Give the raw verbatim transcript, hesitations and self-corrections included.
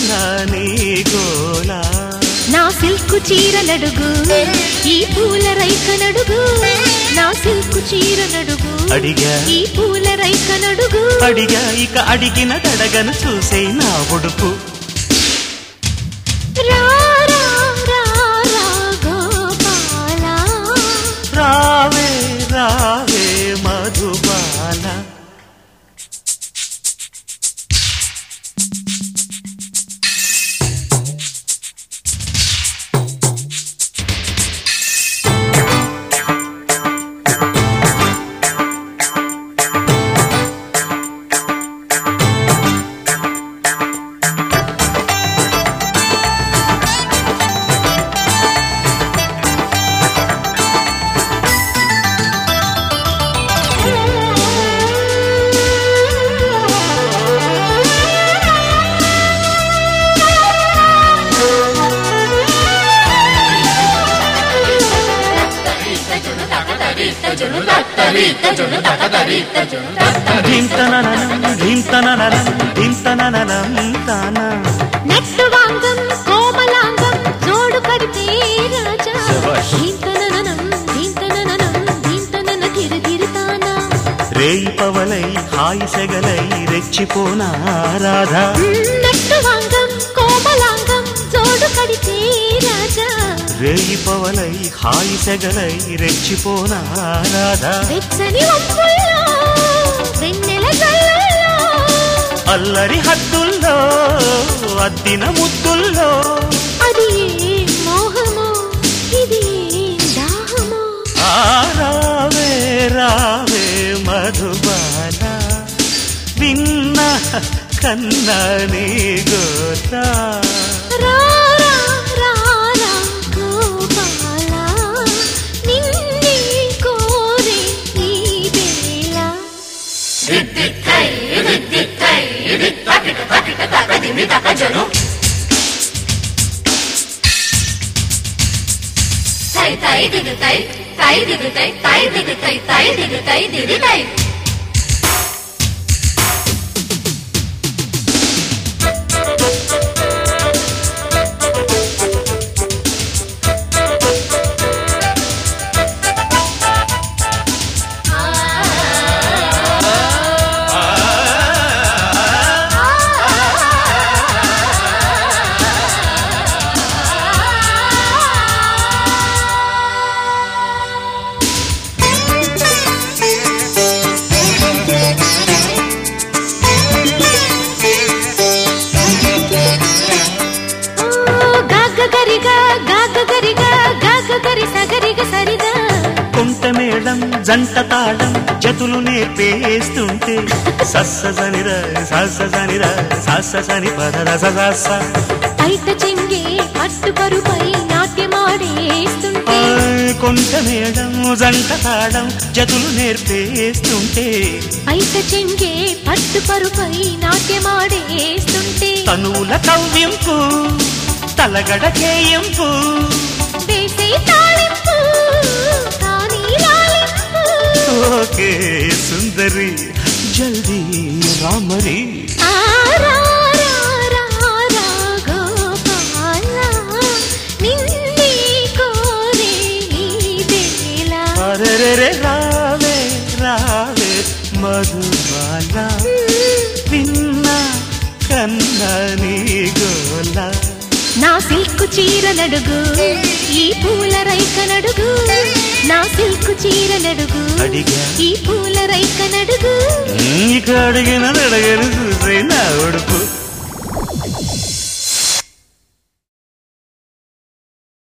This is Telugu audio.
కన్నా నీ గోలా నా సిల్కు చీర నడుగు ఈ పూల రైక నడుగు నా సిల్కు చీర నడుగు అడిగా ఈ పూల రైక నడుగు అడిగా ఇక అడిగిన తడగను చూసే నా ఉడుపు రా రా రా రా గోపాల రావే రావే మధుబాల నెట్టు వాంగం కోమలాంగం జోడు కడితే రాజా ధీంతననం ధీంతననం ధీంతనన తిరుతిరుతానా రేయి పవలై హాయి సెగలై రెచ్చిపోనా రాధా నెట్టు వాంగం కోమలాంగం జోడు కడితే రాజా రేయి పవలై హాయి సెగలై రెచ్చిపోనా రాధా వెచ్చని వంపుల్లో వెన్నెల జల్లుల్లో అల్లరి హద్దుల్లో అద్దిన ముద్దుల్లో అది ఏ మోహమో ఇది ఏ దాహమో ఆ రావే రావే మధుబాల విన్న కన్నా నీ గోతా రా రా రా రా గోపాల నిన్నే కోరే ఈ వేళ దిద్దిత్తై దిద్దిత్తై దిత్తకిట తకిట తకదిమి తకజను తై తై దిద్దిత్తై తై దిద్దిత్తై తై దిద్దిత్తై తై దిద్దిత్తై దిద్దిత్తై కుంట మేళం జంట తాళం జతులు నేర్పేస్తుంటే సస్స సనిర సస్స సనిర సస్స సని పదర సస బయట చెంగే పట్టు పరుపై నాట్యమాడేస్తుంటే కుంట మేళం జంట తాళం జతులు నేర్పేస్తుంటే బయట చెంగే పట్టు పరుపై నాట్యమాడేస్తుంటే తనువుల కవ్యంపు తలగడ కేయంపు వేసే తాళింపు కానీ లాలింపు ఓకే సుందరి జల్దీ రామరి ఆ రా రా రా రా గోపాల నిన్నే కోరే ఈ వేళ అరెరెరె రావే రావే మధుబాల విన్న కన్నా నీ గోలా నా సిల్కు చీర నడుగు ఈ పూల రైక నడుగు నా సిల్కు చీర నడుగు అడిగా ఈ పూల రైక నడుగు ఇక అడిగిన అడగను చూసే నా ఉడుపు